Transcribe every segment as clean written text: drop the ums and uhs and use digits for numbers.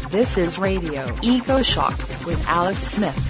This is Radio Eco Shock with Alex Smith.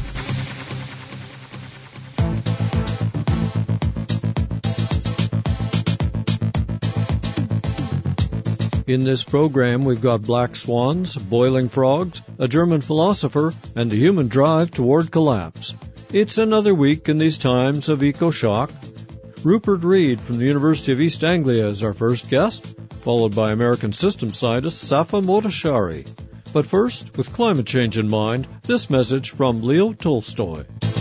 In this program, we've got black swans, boiling frogs, a German philosopher, and the human drive toward collapse. It's another week in these times of eco-shock. Rupert Read from the University of East Anglia is our first guest, followed by American systems scientist Safa Motashari. But first, with climate change in mind, this message from Leo Tolstoy.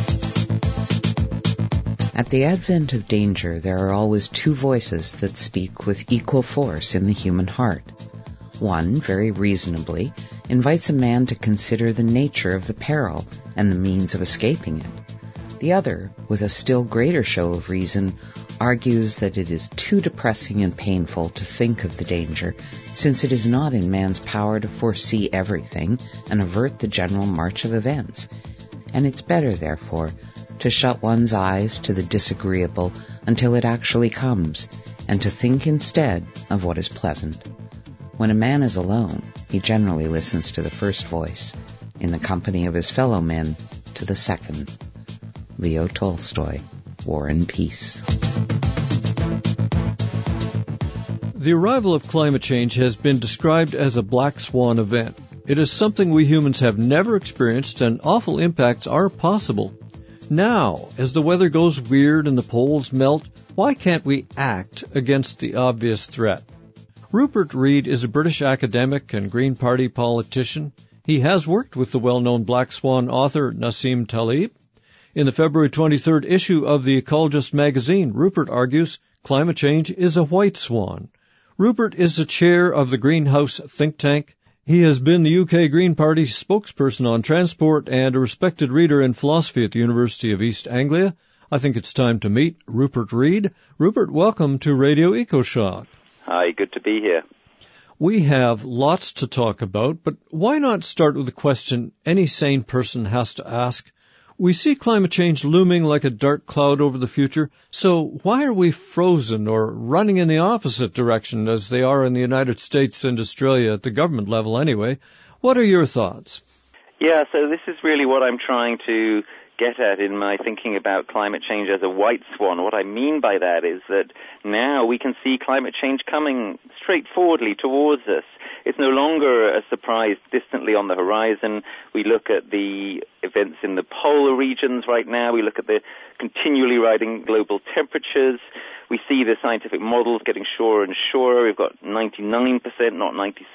At the advent of danger, there are always two voices that speak with equal force in the human heart. One, very reasonably, invites a man to consider the nature of the peril and the means of escaping it. The other, with a still greater show of reason, argues that it is too depressing and painful to think of the danger, since it is not in man's power to foresee everything and avert the general march of events. And it's better, therefore, to shut one's eyes to the disagreeable until it actually comes, and to think instead of what is pleasant. When a man is alone, he generally listens to the first voice, in the company of his fellow men, to the second. Leo Tolstoy, War and Peace. The arrival of climate change has been described as a black swan event. It is something we humans have never experienced, and awful impacts are possible. Now, as the weather goes weird and the poles melt, why can't we act against the obvious threat? Rupert Read is a British academic and Green Party politician. He has worked with the well-known Black Swan author Nassim Taleb. In the February 23rd issue of The Ecologist magazine, Rupert argues climate change is a white swan. Rupert is the chair of the Greenhouse think tank. He has been the UK Green Party spokesperson on transport and a respected reader in philosophy at the University of East Anglia. I think it's time to meet Rupert Read. Rupert, welcome to Radio EcoShock. Hi, good to be here. We have lots to talk about, but why not start with a question any sane person has to ask? We see climate change looming like a dark cloud over the future, so why are we frozen or running in the opposite direction as they are in the United States and Australia at the government level anyway? What are your thoughts? Yeah, so this is really what I'm trying to get at in my thinking about climate change as a white swan. What I mean by that is that now we can see climate change coming straightforwardly towards us. It's no longer a surprise distantly on the horizon. We look at the events in the polar regions right now. We look at the continually rising global temperatures. We see the scientific models getting surer and surer. We've got 99%, not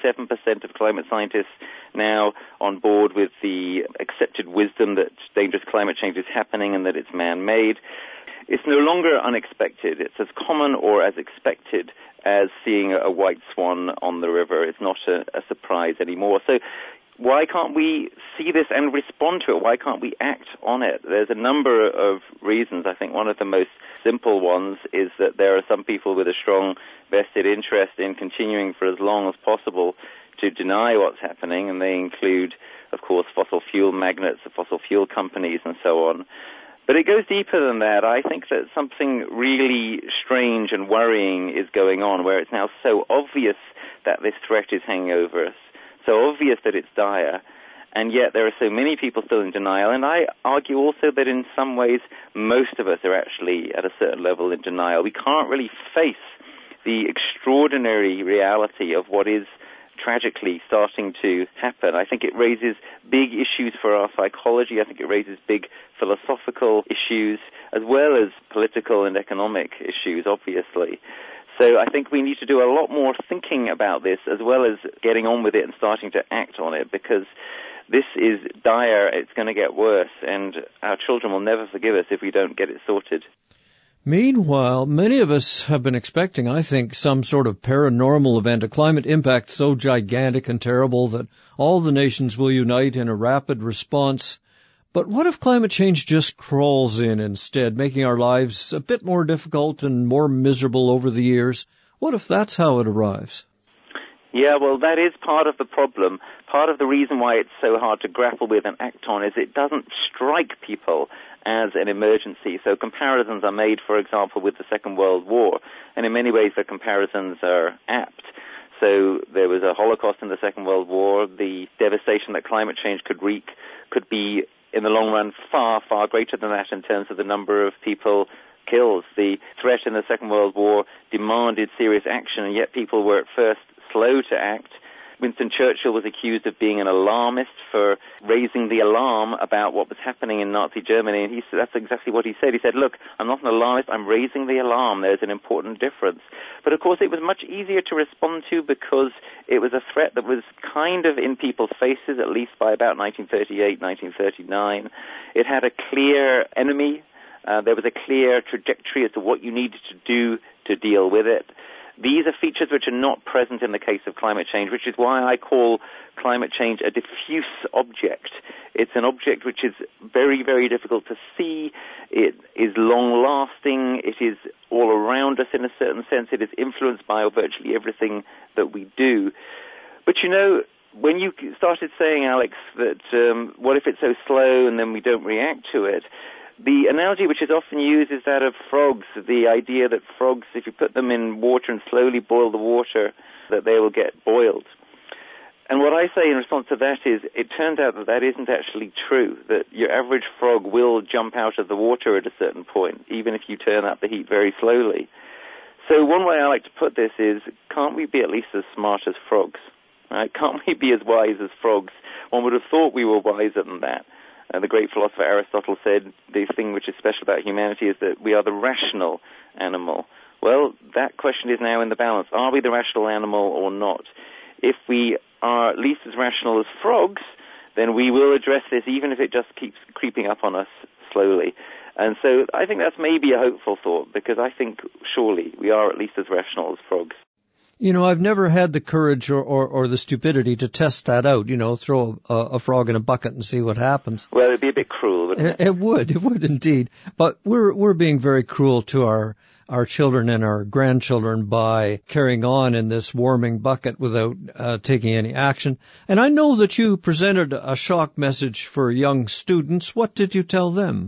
97% of climate scientists now on board with the accepted wisdom that dangerous climate change is happening and that it's man-made. It's no longer unexpected. It's as common or as expected as seeing a white swan on the river. It's not a surprise anymore. So why can't we see this and respond to it? Why can't we act on it? There's a number of reasons. I think one of the most simple ones is that there are some people with a strong vested interest in continuing for as long as possible to deny what's happening, and they include, of course, fossil fuel magnates, the fossil fuel companies, and so on. But it goes deeper than that. I think that something really strange and worrying is going on, where it's now so obvious that this threat is hanging over us, so obvious that it's dire, and yet there are so many people still in denial. And I argue also that in some ways most of us are actually at a certain level in denial. We can't really face the extraordinary reality of what is tragically starting to happen. I think it raises big issues for our psychology. I think it raises big philosophical issues as well as political and economic issues, obviously. So I think we need to do a lot more thinking about this as well as getting on with it and starting to act on it, because this is dire. It's going to get worse, and our children will never forgive us if we don't get it sorted. Meanwhile, many of us have been expecting, I think, some sort of paranormal event, a climate impact so gigantic and terrible that all the nations will unite in a rapid response. But what if climate change just crawls in instead, making our lives a bit more difficult and more miserable over the years? What if that's how it arrives? Yeah, well, that is part of the problem. Part of the reason why it's so hard to grapple with and act on is it doesn't strike people as an emergency. So comparisons are made, for example, with the Second World War, and in many ways the comparisons are apt. So there was a Holocaust in the Second World War. The devastation that climate change could wreak could be, in the long run, far, far greater than that in terms of the number of people killed. The threat in the Second World War demanded serious action, and yet people were at first slow to act. Winston Churchill was accused of being an alarmist for raising the alarm about what was happening in Nazi Germany, and that's exactly what he said. He said, look, I'm not an alarmist, I'm raising the alarm. There's an important difference. But of course it was much easier to respond to because it was a threat that was kind of in people's faces, at least by about 1938, 1939. It had a clear enemy. There was a clear trajectory as to what you needed to do to deal with it. These are features which are not present in the case of climate change, which is why I call climate change a diffuse object. It's an object which is very, very difficult to see. It is long-lasting. It is all around us in a certain sense. It is influenced by virtually everything that we do. But you know, when you started saying, Alex, that what if it's so slow and then we don't react to it, the analogy which is often used is that of frogs, the idea that frogs, if you put them in water and slowly boil the water, that they will get boiled. And what I say in response to that is, it turns out that that isn't actually true, that your average frog will jump out of the water at a certain point, even if you turn up the heat very slowly. So one way I like to put this is, can't we be at least as smart as frogs? Right? Can't we be as wise as frogs? One would have thought we were wiser than that. The great philosopher Aristotle said the thing which is special about humanity is that we are the rational animal. Well, that question is now in the balance. Are we the rational animal or not? If we are at least as rational as frogs, then we will address this even if it just keeps creeping up on us slowly. And so I think that's maybe a hopeful thought, because I think surely we are at least as rational as frogs. You know, I've never had the courage or the stupidity to test that out, you know, throw a frog in a bucket and see what happens. Well, it'd be a bit cruel, wouldn't it? It would indeed. But we're being very cruel to our children and our grandchildren by carrying on in this warming bucket without taking any action. And I know that you presented a shock message for young students. What did you tell them?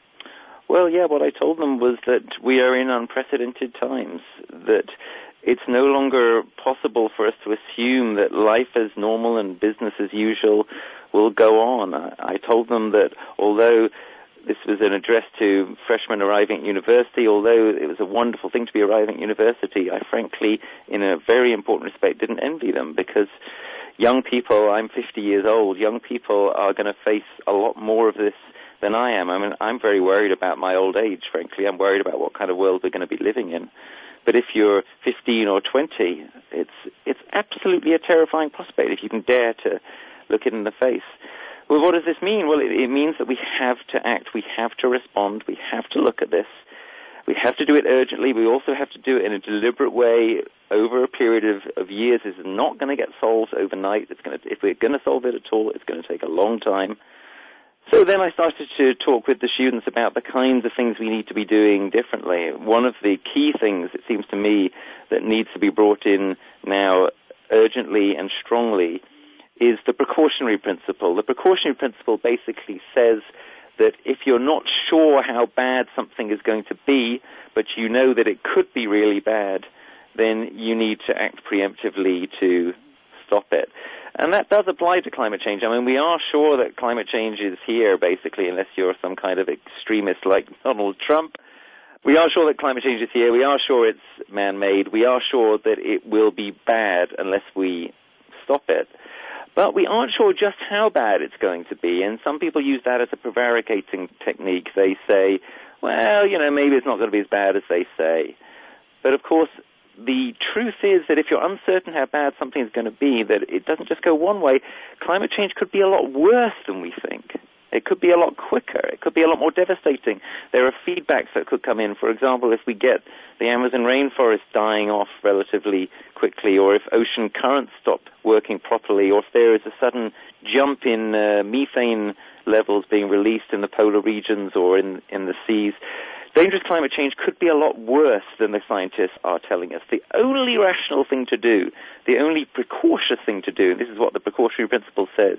Well, yeah, what I told them was that we are in unprecedented times, that it's no longer possible for us to assume that life as normal and business as usual will go on. I told them that although this was an address to freshmen arriving at university, although it was a wonderful thing to be arriving at university, I frankly, in a very important respect, didn't envy them, because young people, I'm 50 years old, young people are going to face a lot more of this than I am. I mean, I'm very worried about my old age, frankly. I'm worried about what kind of world we're going to be living in. But if you're 15 or 20, it's absolutely a terrifying prospect if you can dare to look it in the face. Well, what does this mean? Well, it means that we have to act. We have to respond. We have to look at this. We have to do it urgently. We also have to do it in a deliberate way over a period of years. It's not going to get solved overnight. If we're going to solve it at all, it's going to take a long time. So then I started to talk with the students about the kinds of things we need to be doing differently. One of the key things, it seems to me, that needs to be brought in now urgently and strongly is the precautionary principle. The precautionary principle basically says that if you're not sure how bad something is going to be, but you know that it could be really bad, then you need to act preemptively to stop it. And that does apply to climate change. I mean, we are sure that climate change is here, basically, unless you're some kind of extremist like Donald Trump. We are sure that climate change is here. We are sure it's man-made. We are sure that it will be bad unless we stop it. But we aren't sure just how bad it's going to be. And some people use that as a prevaricating technique. They say, well, you know, maybe it's not going to be as bad as they say. But, of course, the truth is that if you're uncertain how bad something is going to be, that it doesn't just go one way. Climate change could be a lot worse than we think. It could be a lot quicker. It could be a lot more devastating. There are feedbacks that could come in. For example, if we get the Amazon rainforest dying off relatively quickly, or if ocean currents stop working properly, or if there is a sudden jump in methane levels being released in the polar regions or in the seas, dangerous climate change could be a lot worse than the scientists are telling us. The only rational thing to do, the only precautious thing to do, and this is what the precautionary principle says,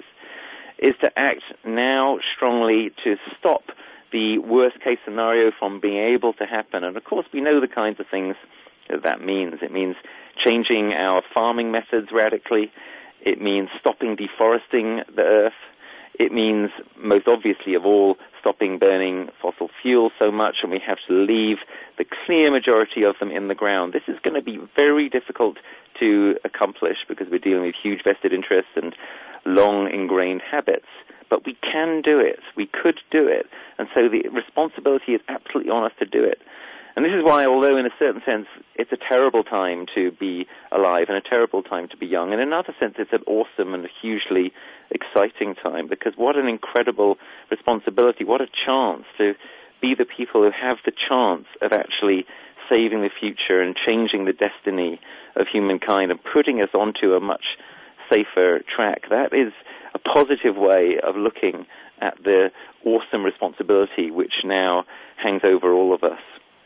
is to act now strongly to stop the worst-case scenario from being able to happen. And, of course, we know the kinds of things that means. It means changing our farming methods radically. It means stopping deforesting the earth. It means, most obviously of all, stopping burning fossil fuels so much, and we have to leave the clear majority of them in the ground. This is going to be very difficult to accomplish because we're dealing with huge vested interests and long ingrained habits. But we can do it. We could do it. And so the responsibility is absolutely on us to do it. And this is why, although in a certain sense it's a terrible time to be alive and a terrible time to be young, in another sense it's an awesome and a hugely exciting time, because what an incredible responsibility, what a chance to be the people who have the chance of actually saving the future and changing the destiny of humankind and putting us onto a much safer track. That is a positive way of looking at the awesome responsibility which now hangs over all of us.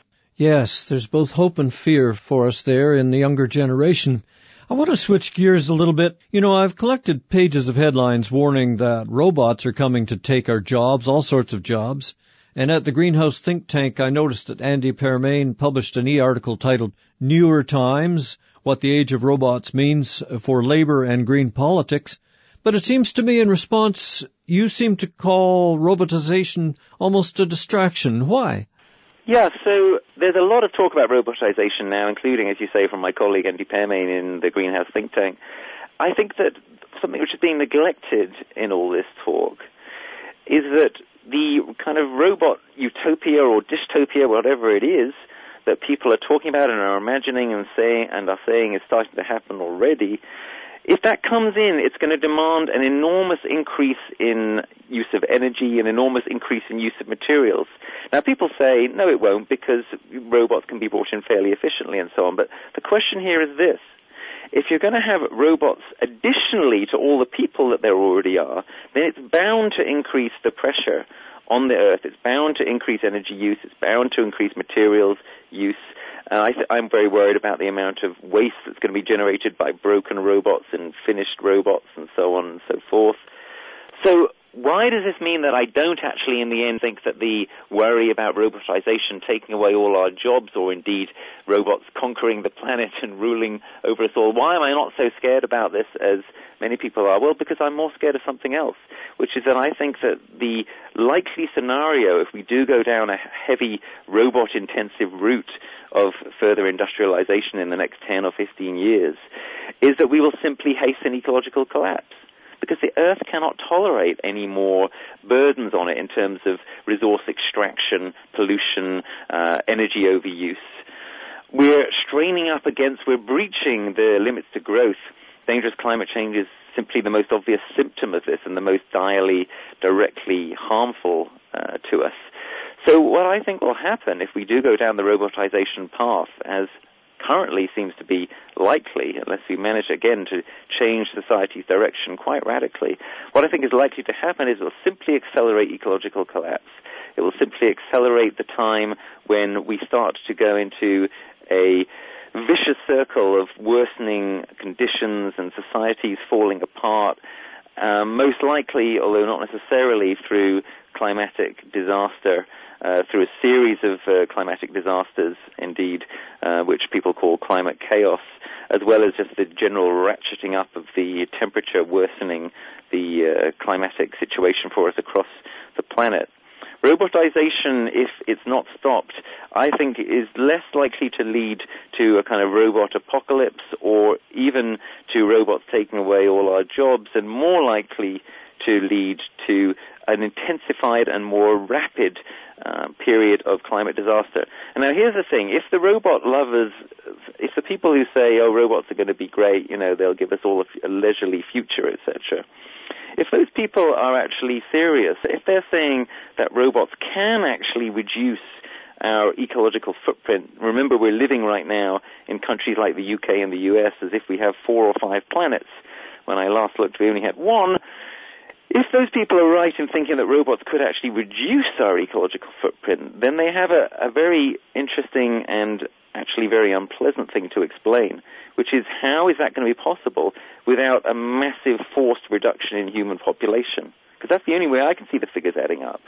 Yes, there's both hope and fear for us there in the younger generation. I want to switch gears a little bit. You know, I've collected pages of headlines warning that robots are coming to take our jobs, all sorts of jobs. And at the Greenhouse think tank, I noticed that Andy Permain published an e-article titled Newer Times, What the Age of Robots Means for Labor and Green Politics. But it seems to me in response, you seem to call robotization almost a distraction. Why? Yeah, so there's a lot of talk about robotization now, including, as you say, from my colleague Andy Permain in the Greenhouse think tank. I think that something which is being neglected in all this talk is that the kind of robot utopia or dystopia, whatever it is, that people are talking about and are imagining and are saying is starting to happen already, if that comes in, it's going to demand an enormous increase in use of energy, an enormous increase in use of materials. Now, people say, no, it won't, because robots can be brought in fairly efficiently and so on. But the question here is this. If you're going to have robots additionally to all the people that there already are, then it's bound to increase the pressure on the Earth. It's bound to increase energy use. It's bound to increase materials use. I'm very worried about the amount of waste that's going to be generated by broken robots and finished robots and so on and so forth. So why does this mean that I don't actually in the end think that the worry about robotization taking away all our jobs, or indeed robots conquering the planet and ruling over us all, why am I not so scared about this as many people are? Well, because I'm more scared of something else, which is that I think that the likely scenario, if we do go down a heavy robot-intensive route of further industrialization in the next 10 or 15 years, is that we will simply hasten ecological collapse. Because the Earth cannot tolerate any more burdens on it in terms of resource extraction, pollution, energy overuse. We're breaching the limits to growth. Dangerous climate change is simply the most obvious symptom of this and the most directly harmful to us. So what I think will happen if we do go down the robotization path, as currently seems to be likely, unless we manage again to change society's direction quite radically, what I think is likely to happen is it will simply accelerate ecological collapse. It will simply accelerate the time when we start to go into a vicious circle of worsening conditions and societies falling apart, most likely, although not necessarily, through climatic disaster, through a series of climatic disasters, indeed, which people call climate chaos, as well as just the general ratcheting up of the temperature, worsening the climatic situation for us across the planet. Robotization, if it's not stopped, I think is less likely to lead to a kind of robot apocalypse or even to robots taking away all our jobs, and more likely to lead to an intensified and more rapid period of climate disaster. And now here's the thing, if the robot lovers, if the people who say, oh, robots are going to be great, they'll give us all a leisurely future, etc., if those people are actually serious, if they're saying that robots can actually reduce our ecological footprint, remember we're living right now in countries like the UK and the US as if we have 4 or 5 planets. When I last looked, we only had 1. If those people are right in thinking that robots could actually reduce our ecological footprint, then they have a very interesting and actually very unpleasant thing to explain, which is how is that going to be possible without a massive forced reduction in human population? Because that's the only way I can see the figures adding up. You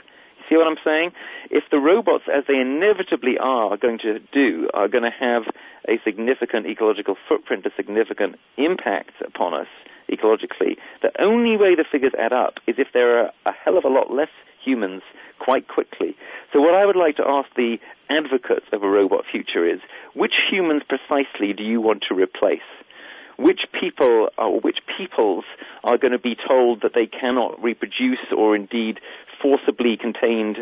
See what I'm saying? If the robots, as they inevitably are going to do, are going to have a significant ecological footprint, a significant impact upon us ecologically, the only way the figures add up is if there are a hell of a lot less humans quite quickly. So what I would like to ask the advocates of a robot future is, which humans precisely do you want to replace? Which people or which peoples are going to be told that they cannot reproduce or indeed forcibly contained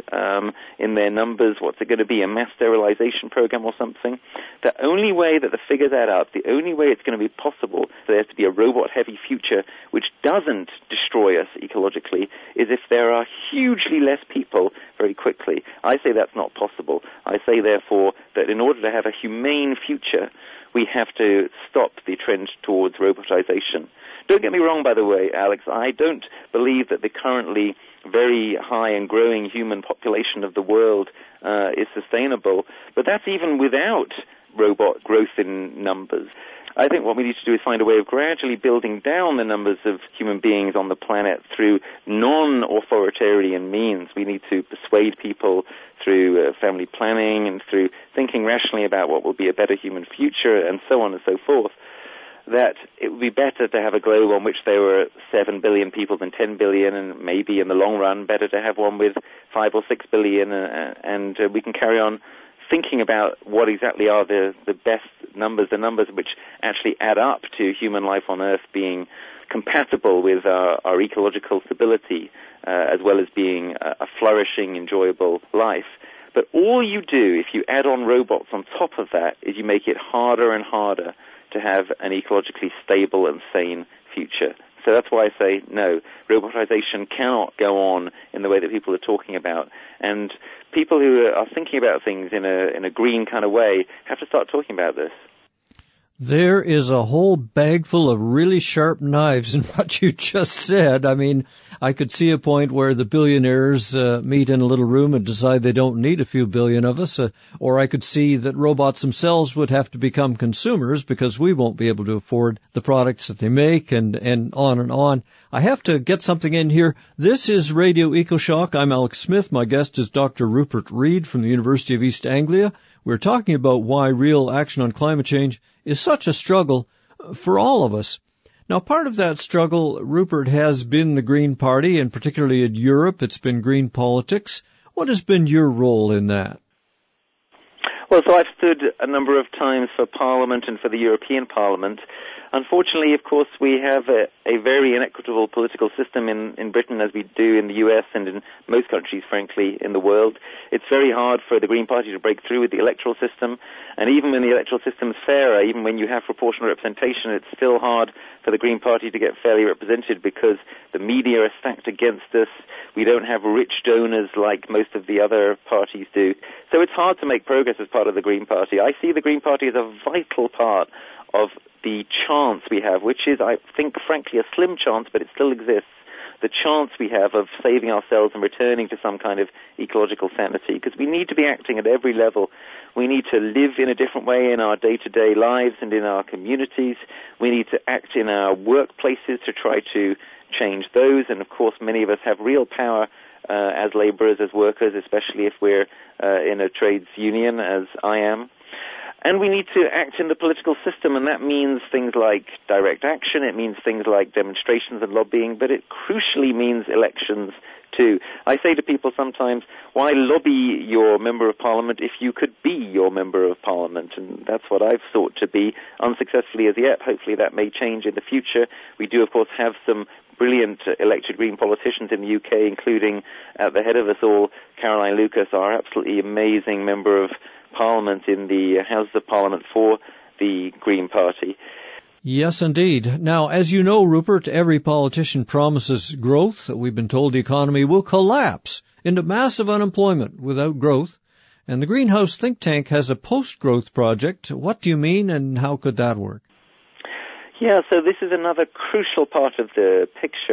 in their numbers? What's it going to be, a mass sterilization program or something? The only way that the figures add up, the only way it's going to be possible for there to be a robot-heavy future which doesn't destroy us ecologically is if there are hugely less people very quickly. I say that's not possible. I say, therefore, that in order to have a humane future, we have to stop the trend towards robotization. Don't get me wrong, by the way, Alex. I don't believe that the currently very high and growing human population of the world is sustainable, but that's even without robot growth in numbers. I think what we need to do is find a way of gradually building down the numbers of human beings on the planet through non-authoritarian means. We need to persuade people through family planning and through thinking rationally about what will be a better human future and so on and so forth, that it would be better to have a globe on which there were 7 billion people than 10 billion, and maybe in the long run better to have one with 5 or 6 billion, and we can carry on thinking about what exactly are the best numbers, the numbers which actually add up to human life on Earth being compatible with our ecological stability, as well as being a flourishing, enjoyable life. But all you do, if you add on robots on top of that, is you make it harder and harder to have an ecologically stable and sane future. So that's why I say, no, robotization cannot go on in the way that people are talking about. And people who are thinking about things in a green kind of way have to start talking about this. There is a whole bag full of really sharp knives in what you just said. I mean, I could see a point where the billionaires meet in a little room and decide they don't need a few billion of us, or I could see that robots themselves would have to become consumers because we won't be able to afford the products that they make, and on and on. I have to get something in here. This is Radio EcoShock. I'm Alex Smith. My guest is Dr. Rupert Read from the University of East Anglia. We're talking about why real action on climate change is such a struggle for all of us. Now, part of that struggle, Rupert, has been the Green Party, and particularly in Europe, it's been green politics. What has been your role in that? Well, so I've stood a number of times for Parliament and for the European Parliament. Unfortunately, of course, we have a very inequitable political system in Britain, as we do in the US and in most countries, frankly, in the world. It's very hard for the Green Party to break through with the electoral system, and even when the electoral system is fairer, even when you have proportional representation, it's still hard for the Green Party to get fairly represented because the media are stacked against us. We don't have rich donors like most of the other parties do. So it's hard to make progress as part of the Green Party. I see the Green Party as a vital part of the chance we have, which is, I think, frankly, a slim chance, but it still exists, the chance we have of saving ourselves and returning to some kind of ecological sanity, because we need to be acting at every level. We need to live in a different way in our day-to-day lives and in our communities. We need to act in our workplaces to try to change those, and of course many of us have real power as laborers, as workers, especially if we're in a trades union, as I am. And we need to act in the political system, and that means things like direct action, it means things like demonstrations and lobbying, but it crucially means elections too. I say to people sometimes, why lobby your member of parliament if you could be your member of parliament? And that's what I've sought to be, unsuccessfully as yet. Hopefully that may change in the future. We do, of course, have some brilliant elected Green politicians in the UK, including at the head of us all, Caroline Lucas, our absolutely amazing member of Parliament in the Houses of Parliament for the Green Party. Yes, indeed. Now, as you know, Rupert, every politician promises growth. We've been told the economy will collapse into massive unemployment without growth. And the Greenhouse think tank has a post-growth project. What do you mean, and how could that work? Yeah, so this is another crucial part of the picture.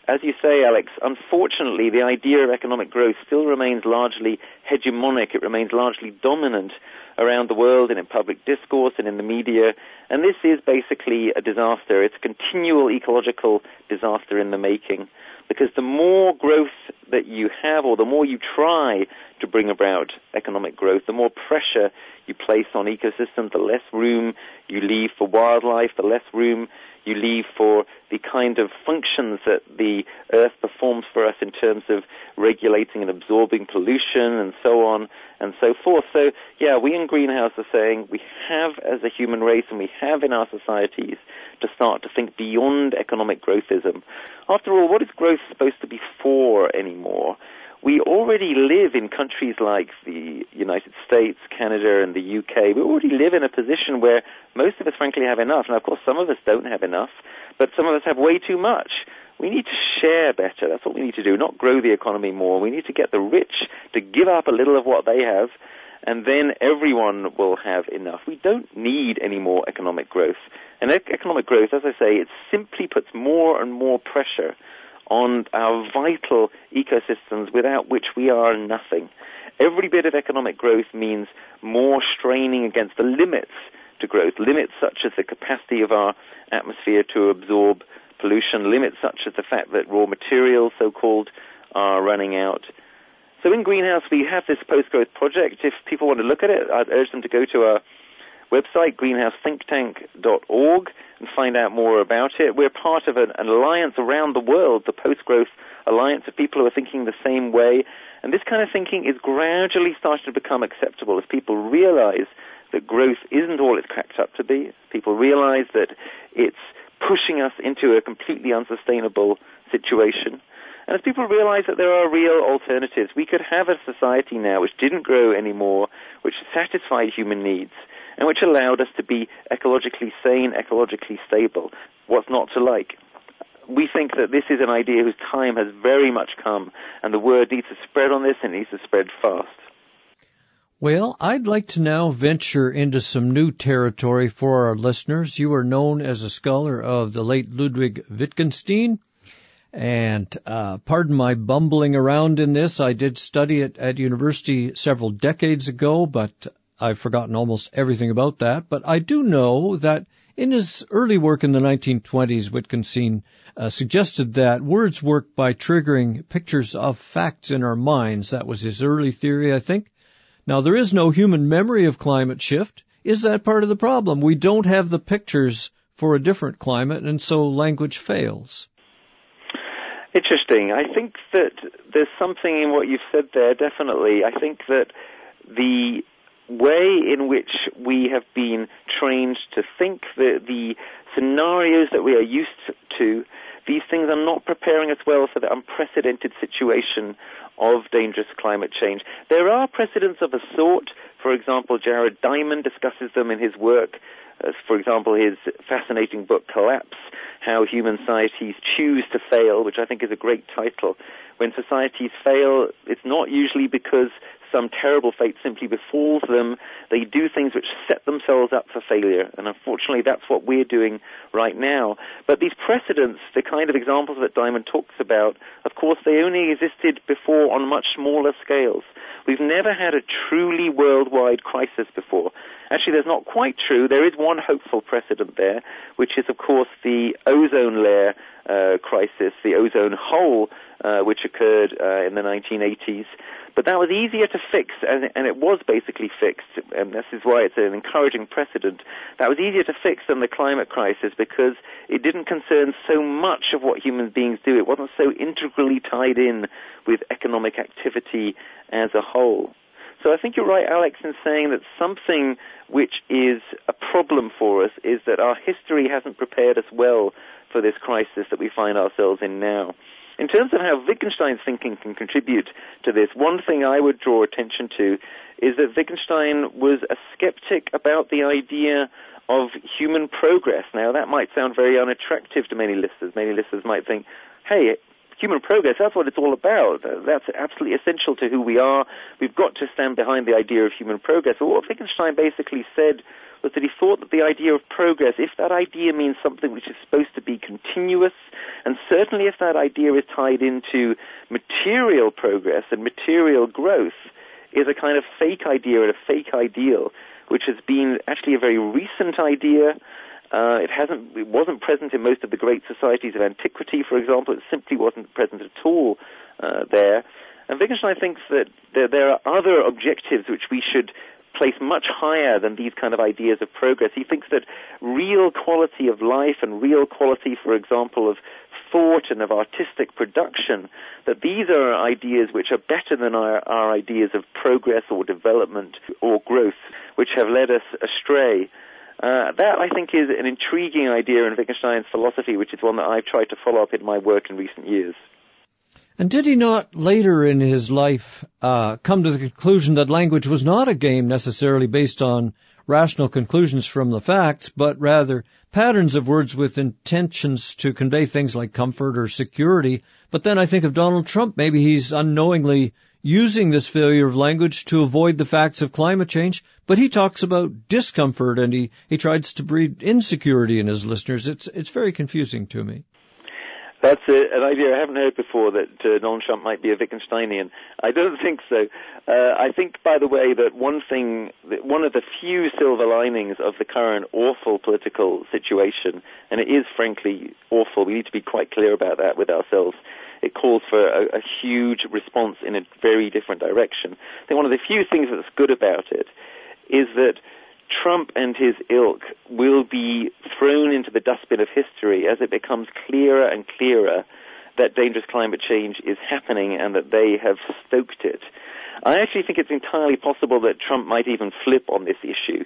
as you say, Alex, unfortunately, the idea of economic growth still remains largely hegemonic. It remains largely dominant around the world and in public discourse and in the media. And this is basically a disaster. It's a continual ecological disaster in the making. Because the more growth that you have, or the more you try to bring about economic growth, the more pressure you place on ecosystems, the less room you leave for wildlife, the less room you leave for the kind of functions that the Earth performs for us in terms of regulating and absorbing pollution and so on and so forth. So, yeah, we in Greenhouse are saying we have as a human race and we have in our societies to start to think beyond economic growthism. After all, what is growth supposed to be for anymore? We already live in countries like the United States, Canada, and the UK. We already live in a position where most of us, frankly, have enough. Now, of course, some of us don't have enough, but some of us have way too much. We need to share better. That's what we need to do, not grow the economy more. We need to get the rich to give up a little of what they have, and then everyone will have enough. We don't need any more economic growth. And economic growth, as I say, it simply puts more and more pressure on our vital ecosystems without which we are nothing. Every bit of economic growth means more straining against the limits to growth, limits such as the capacity of our atmosphere to absorb pollution, limits such as the fact that raw materials, so-called, are running out. So in Greenhouse, we have this post-growth project. If people want to look at it, I'd urge them to go to our website, greenhousethinktank.org, and find out more about it. We're part of an alliance around the world, the Post-Growth Alliance of people who are thinking the same way. And this kind of thinking is gradually starting to become acceptable as people realize that growth isn't all it's cracked up to be. People realize that it's pushing us into a completely unsustainable situation. And as people realize that there are real alternatives, we could have a society now which didn't grow anymore, which satisfied human needs, and which allowed us to be ecologically sane, ecologically stable. What's not to like? We think that this is an idea whose time has very much come, and the word needs to spread on this, and it needs to spread fast. Well, I'd like to now venture into some new territory for our listeners. You are known as a scholar of the late Ludwig Wittgenstein, and pardon my bumbling around in this. I did study it at university several decades ago, but I've forgotten almost everything about that. But I do know that in his early work in the 1920s, Wittgenstein suggested that words work by triggering pictures of facts in our minds. That was his early theory, I think. Now, there is no human memory of climate shift. Is that part of the problem? We don't have the pictures for a different climate, and so language fails. Interesting. I think that there's something in what you've said there, definitely. I think that the way in which we have been trained to think, the scenarios that we are used to, these things are not preparing us well for the unprecedented situation of dangerous climate change. There are precedents of a sort. For example, Jared Diamond discusses them in his work. For example, his fascinating book, Collapse, How Human Societies Choose to Fail, which I think is a great title. When societies fail, it's not usually because some terrible fate simply befalls them. They do things which set themselves up for failure, and unfortunately that's what we're doing right now. But these precedents, the kind of examples that Diamond talks about, of course they only existed before on much smaller scales. We've never had a truly worldwide crisis before. Actually, that's not quite true. There is one hopeful precedent there, which is, of course, the ozone layer crisis, the ozone hole, which occurred in the 1980s. But that was easier to fix, and it was basically fixed, and this is why it's an encouraging precedent. That was easier to fix than the climate crisis because it didn't concern so much of what human beings do. It wasn't so integrally tied in with economic activity as a whole. So I think you're right, Alex, in saying that something which is a problem for us is that our history hasn't prepared us well for this crisis that we find ourselves in now. In terms of how Wittgenstein's thinking can contribute to this, one thing I would draw attention to is that Wittgenstein was a skeptic about the idea of human progress. Now, that might sound very unattractive to many listeners. Many listeners might think, hey, human progress, that's what it's all about. That's absolutely essential to who we are. We've got to stand behind the idea of human progress. But what Wittgenstein basically said was that he thought that the idea of progress, if that idea means something which is supposed to be continuous, and certainly if that idea is tied into material progress and material growth, is a kind of fake idea and a fake ideal, which has been actually a very recent idea. It wasn't present in most of the great societies of antiquity, for example. It simply wasn't present at all there. And Wittgenstein thinks that there are other objectives which we should place much higher than these kind of ideas of progress. He thinks that real quality of life and real quality, for example, of thought and of artistic production, that these are ideas which are better than our ideas of progress or development or growth, which have led us astray. That, I think, is an intriguing idea in Wittgenstein's philosophy, which is one that I've tried to follow up in my work in recent years. And did he not later in his life come to the conclusion that language was not a game necessarily based on rational conclusions from the facts, but rather patterns of words with intentions to convey things like comfort or security? But then I think of Donald Trump. Maybe he's unknowingly using this failure of language to avoid the facts of climate change, but he talks about discomfort and he tries to breed insecurity in his listeners. It's very confusing to me. That's an idea I haven't heard before, that Donald Trump might be a Wittgensteinian. I don't think so. I think, by the way, that one of the few silver linings of the current awful political situation, and it is frankly awful, we need to be quite clear about that with ourselves. It calls for a huge response in a very different direction. I think one of the few things that's good about it is that Trump and his ilk will be thrown into the dustbin of history as it becomes clearer and clearer that dangerous climate change is happening and that they have stoked it. I actually think it's entirely possible that Trump might even flip on this issue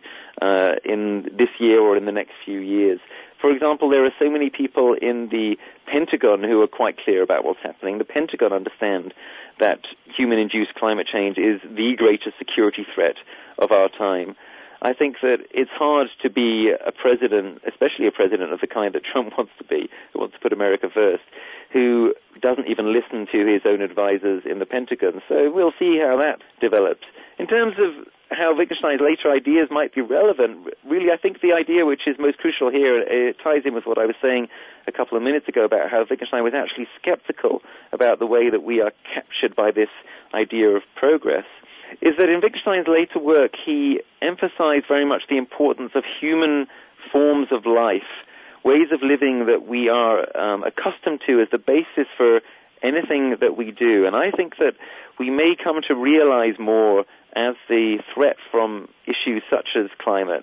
in this year or in the next few years. For example, there are so many people in the Pentagon who are quite clear about what's happening. The Pentagon understand that human-induced climate change is the greatest security threat of our time. I think that it's hard to be a president, especially a president of the kind that Trump wants to be, who wants to put America first, who doesn't even listen to his own advisors in the Pentagon. So we'll see how that develops. In terms of how Wittgenstein's later ideas might be relevant, really I think the idea which is most crucial here, it ties in with what I was saying a couple of minutes ago about how Wittgenstein was actually skeptical about the way that we are captured by this idea of progress, is that in Wittgenstein's later work he emphasized very much the importance of human forms of life, ways of living that we are accustomed to as the basis for anything that we do. And I think that we may come to realize more as the threat from issues such as climate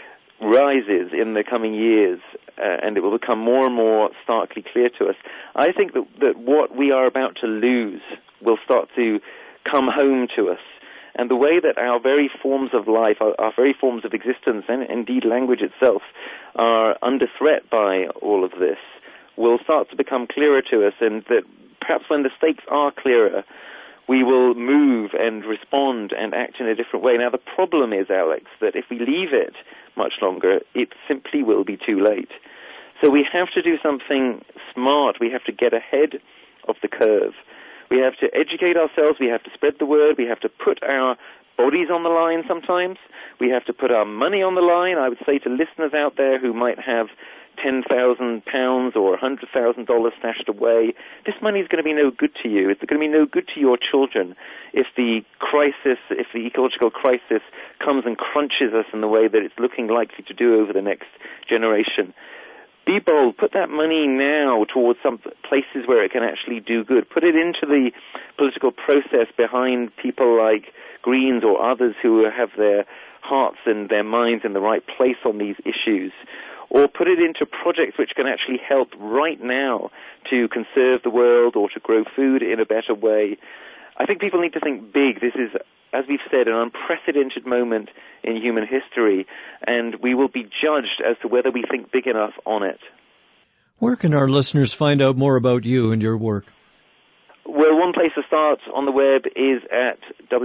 rises in the coming years, and it will become more and more starkly clear to us. I think that what we are about to lose will start to come home to us. And the way that our very forms of life, our very forms of existence, and indeed language itself, are under threat by all of this, will start to become clearer to us, and that perhaps when the stakes are clearer, we will move and respond and act in a different way. Now, the problem is, Alex, that if we leave it much longer, it simply will be too late. So we have to do something smart. We have to get ahead of the curve. We have to educate ourselves, we have to spread the word, we have to put our bodies on the line sometimes, we have to put our money on the line. I would say to listeners out there who might have £10,000 or $100,000 stashed away, this money is going to be no good to you. It's going to be no good to your children if the ecological crisis comes and crunches us in the way that it's looking likely to do over the next generation. Be bold. Put that money now towards some places where it can actually do good. Put it into the political process behind people like Greens or others who have their hearts and their minds in the right place on these issues. Or put it into projects which can actually help right now to conserve the world or to grow food in a better way. I think people need to think big. This is, as we've said, an unprecedented moment in human history, and we will be judged as to whether we think big enough on it. Where can our listeners find out more about you and your work? Well, one place to start on the web is at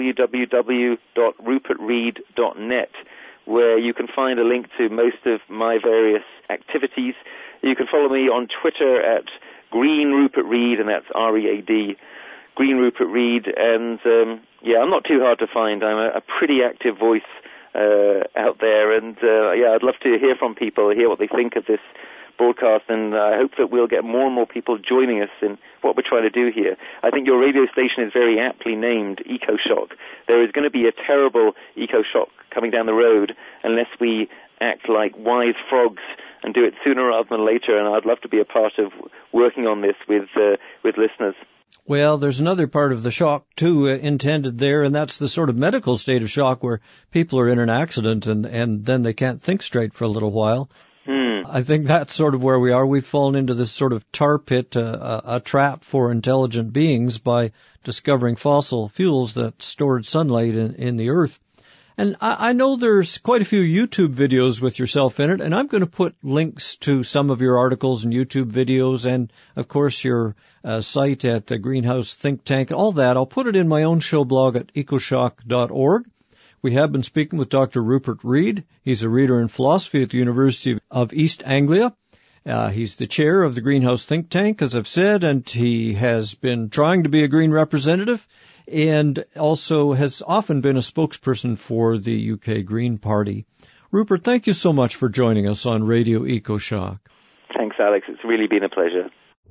www.rupertreed.net, where you can find a link to most of my various activities. You can follow me on Twitter at Green Rupert Reed, and that's R-E-A-D, Green Rupert Reed, and I'm not too hard to find. I'm a pretty active voice out there. And I'd love to hear from people, hear what they think of this broadcast, and I hope that we'll get more and more people joining us in what we're trying to do here. I think your radio station is very aptly named EcoShock. There is going to be a terrible EcoShock coming down the road unless we act like wise frogs and do it sooner rather than later, and I'd love to be a part of working on this with listeners. Well, there's another part of the shock, too, intended there, and that's the sort of medical state of shock where people are in an accident and then they can't think straight for a little while. I think that's sort of where we are. We've fallen into this sort of tar pit, a trap for intelligent beings by discovering fossil fuels that stored sunlight in the earth. And I know there's quite a few YouTube videos with yourself in it, and I'm going to put links to some of your articles and YouTube videos and, of course, your site at the Greenhouse Think Tank, all that. I'll put it in my own show blog at ecoshock.org. We have been speaking with Dr. Rupert Read. He's a reader in philosophy at the University of East Anglia. He's the chair of the Greenhouse Think Tank, as I've said, and he has been trying to be a green representative and also has often been a spokesperson for the UK Green Party. Rupert, thank you so much for joining us on Radio EcoShock. Thanks, Alex. It's really been a pleasure.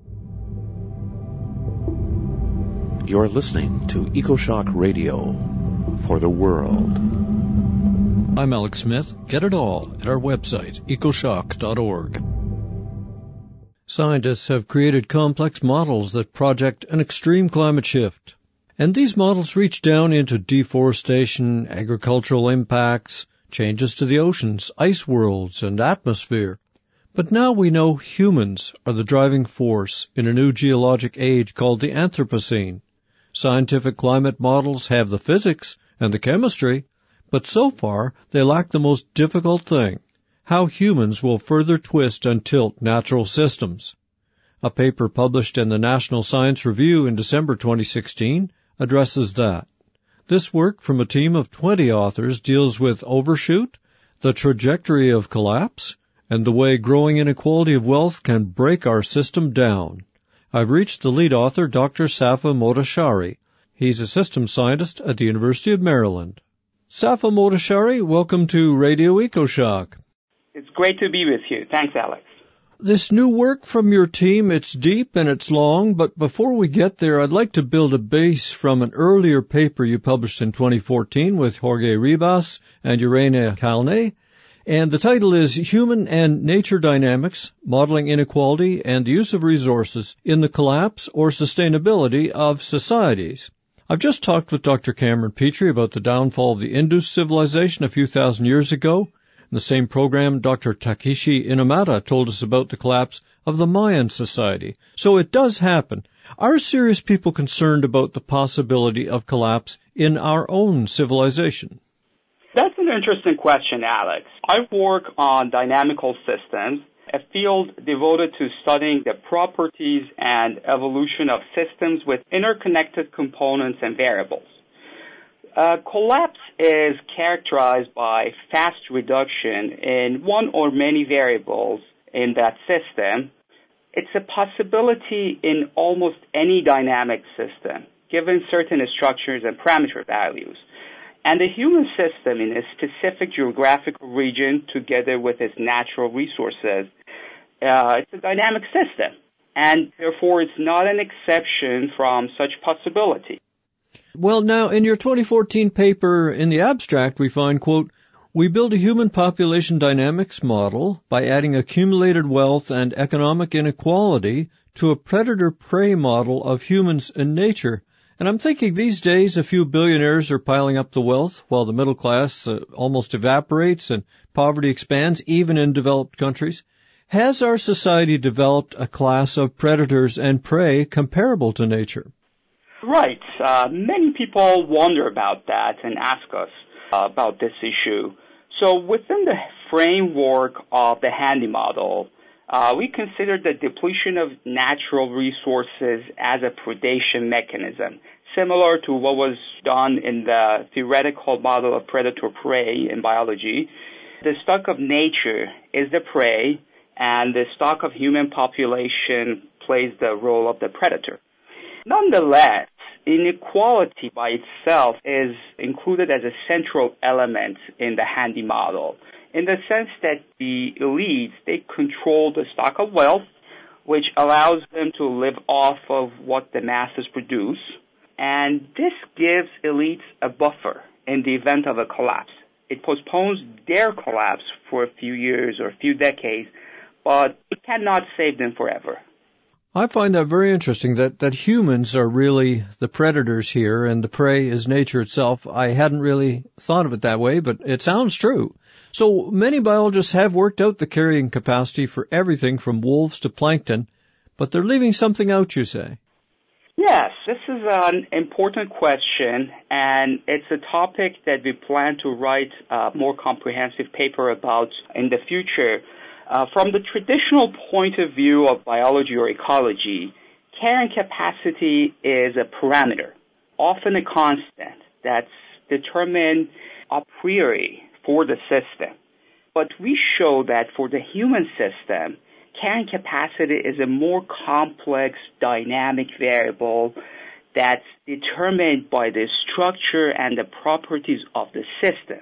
You're listening to EcoShock Radio for the world. I'm Alex Smith. Get it all at our website, ecoshock.org. Scientists have created complex models that project an extreme climate shift. And these models reach down into deforestation, agricultural impacts, changes to the oceans, ice worlds, and atmosphere. But now we know humans are the driving force in a new geologic age called the Anthropocene. Scientific climate models have the physics and the chemistry, but so far they lack the most difficult thing, how humans will further twist and tilt natural systems. A paper published in the National Science Review in December 2016 addresses that. This work from a team of 20 authors deals with overshoot, the trajectory of collapse, and the way growing inequality of wealth can break our system down. I've reached the lead author, Dr. Safa Motashari. He's a systems scientist at the University of Maryland. Safa Motashari, welcome to Radio EcoShock. It's great to be with you. Thanks, Alex. This new work from your team, it's deep and it's long, but before we get there, I'd like to build a base from an earlier paper you published in 2014 with Jorge Ribas and Irene Calne. And the title is Human and Nature Dynamics, Modeling Inequality and the Use of Resources in the Collapse or Sustainability of Societies. I've just talked with Dr. Cameron Petrie about the downfall of the Indus civilization a few thousand years ago. In the same program, Dr. Takeshi Inamata told us about the collapse of the Mayan society. So it does happen. Are serious people concerned about the possibility of collapse in our own civilization? That's an interesting question, Alex. I work on dynamical systems, a field devoted to studying the properties and evolution of systems with interconnected components and variables. Collapse is characterized by fast reduction in one or many variables in that system. It's a possibility in almost any dynamic system, given certain structures and parameter values. And the human system in a specific geographical region, together with its natural resources, it's a dynamic system. And therefore, it's not an exception from such possibility. Well, now, in your 2014 paper, in the abstract, we find, quote, we build a human population dynamics model by adding accumulated wealth and economic inequality to a predator-prey model of humans and nature. And I'm thinking these days a few billionaires are piling up the wealth while the middle class almost evaporates and poverty expands, even in developed countries. Has our society developed a class of predators and prey comparable to nature? Right. Many people wonder about that and ask us about this issue. So within the framework of the Handy model, we consider the depletion of natural resources as a predation mechanism, similar to what was done in the theoretical model of predator-prey in biology. The stock of nature is the prey, and the stock of human population plays the role of the predator. Nonetheless, inequality by itself is included as a central element in the Handy model, in the sense that the elites, they control the stock of wealth, which allows them to live off of what the masses produce. And this gives elites a buffer in the event of a collapse. It postpones their collapse for a few years or a few decades, but it cannot save them forever. I find that very interesting, that humans are really the predators here and the prey is nature itself. I hadn't really thought of it that way, but it sounds true. So many biologists have worked out the carrying capacity for everything from wolves to plankton, but they're leaving something out, you say. Yes, this is an important question, and it's a topic that we plan to write a more comprehensive paper about in the future. From the traditional point of view of biology or ecology, carrying capacity is a parameter, often a constant, that's determined a priori for the system. But we show that for the human system, carrying capacity is a more complex, dynamic variable that's determined by the structure and the properties of the system.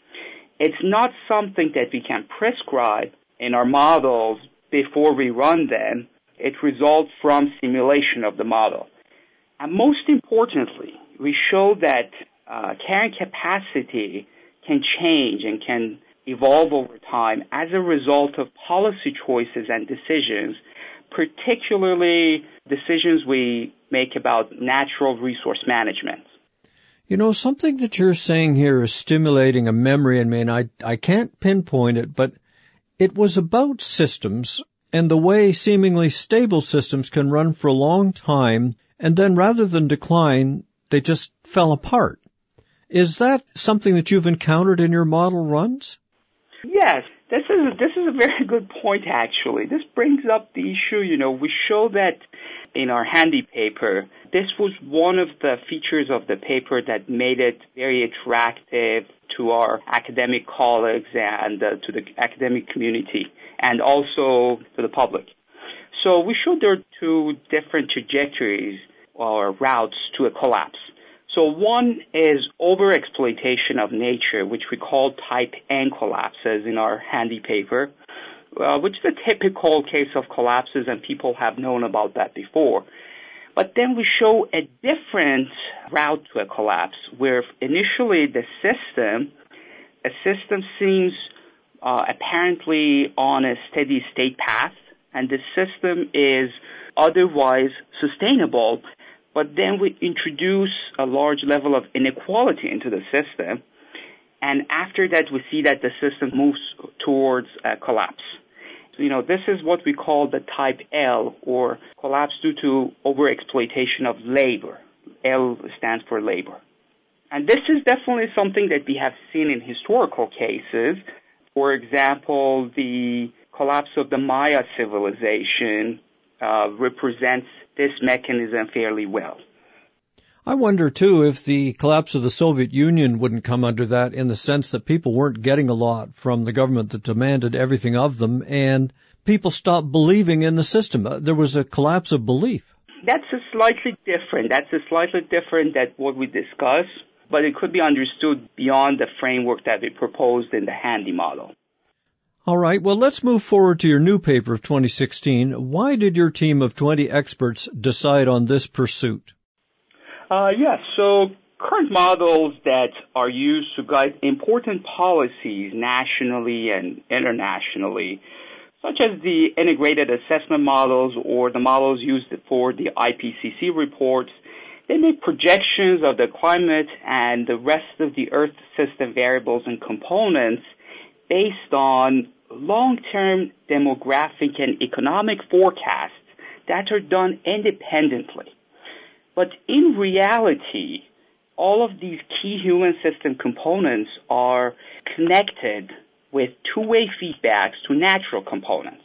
It's not something that we can prescribe in our models before we run them. It results from simulation of the model. And most importantly, we show that carrying capacity can change and can evolve over time as a result of policy choices and decisions, particularly decisions we make about natural resource management. You know, something that you're saying here is stimulating a memory in me, and I can't pinpoint it, but it was about systems and the way seemingly stable systems can run for a long time, and then rather than decline, they just fell apart. Is that something that you've encountered in your model runs? Yes, this is a very good point, actually. This brings up the issue, we show that in our Handy paper, this was one of the features of the paper that made it very attractive to our academic colleagues and to the academic community and also to the public. So we showed there are two different trajectories or routes to a collapse. So one is overexploitation of nature, which we call type N collapses in our Handy paper, which is a typical case of collapses, and people have known about that before. But then we show a different route to a collapse, where initially the system seems apparently on a steady state path, and the system is otherwise sustainable. But then we introduce a large level of inequality into the system, and after that we see that the system moves towards a collapse. This is what we call the type L, or collapse due to overexploitation of labor. L stands for labor. And this is definitely something that we have seen in historical cases. For example, the collapse of the Maya civilization represents this mechanism fairly well. I wonder, too, if the collapse of the Soviet Union wouldn't come under that, in the sense that people weren't getting a lot from the government that demanded everything of them, and people stopped believing in the system. There was a collapse of belief. That's slightly different than what we discussed, but it could be understood beyond the framework that we proposed in the Handy model. All right, well, let's move forward to your new paper of 2016. Why did your team of 20 experts decide on this pursuit? Yes, so current models that are used to guide important policies nationally and internationally, such as the integrated assessment models or the models used for the IPCC reports, they make projections of the climate and the rest of the Earth system variables and components based on long-term demographic and economic forecasts that are done independently. But in reality, all of these key human system components are connected with two-way feedbacks to natural components.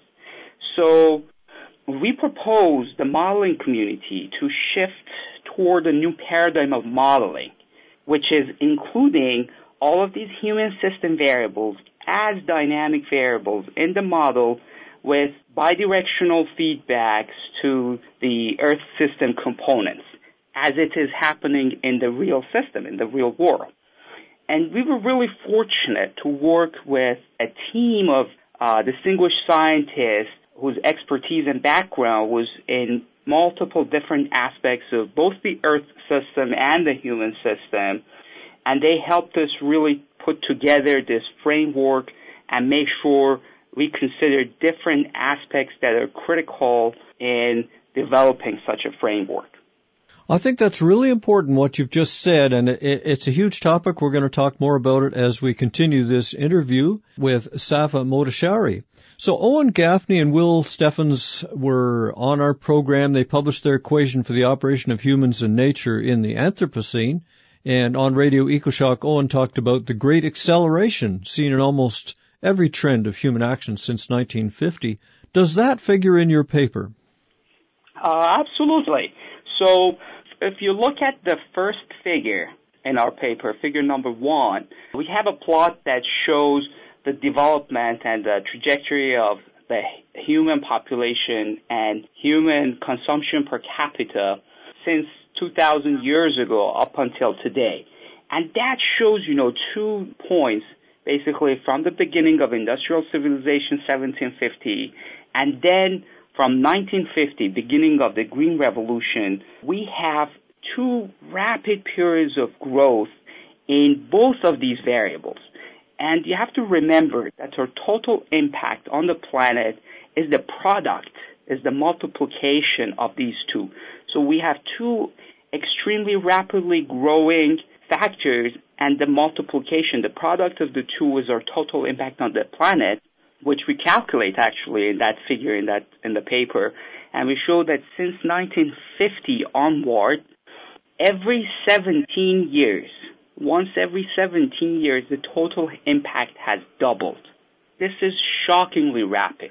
So we propose the modeling community to shift toward a new paradigm of modeling, which is including all of these human system variables as dynamic variables in the model with bidirectional feedbacks to the Earth system components. as it is happening in the real system, in the real world. And we were really fortunate to work with a team of distinguished scientists whose expertise and background was in multiple different aspects of both the Earth system and the human system. And they helped us really put together this framework and make sure we consider different aspects that are critical in developing such a framework. I think that's really important what you've just said, and it's a huge topic. We're going to talk more about it as we continue this interview with Safa Motashari. So Owen Gaffney and Will Steffens were on our program. They published their equation for the operation of humans and nature in the Anthropocene. And on Radio EcoShock, Owen talked about the great acceleration seen in almost every trend of human action since 1950. Does that figure in your paper? Absolutely. So if you look at the first figure in our paper, figure number 1, we have a plot that shows the development and the trajectory of the human population and human consumption per capita since 2,000 years ago up until today. And that shows, 2 points, basically from the beginning of industrial civilization, 1750, and then from 1950, beginning of the Green Revolution, we have 2 rapid periods of growth in both of these variables. And you have to remember that our total impact on the planet is the product, is the multiplication of these 2. So we have 2 extremely rapidly growing factors, and the multiplication, the product of the 2 is our total impact on the planet, which we calculate actually in that figure in the paper. And we show that since 1950 onward, every 17 years, once every 17 years, the total impact has doubled. This is shockingly rapid.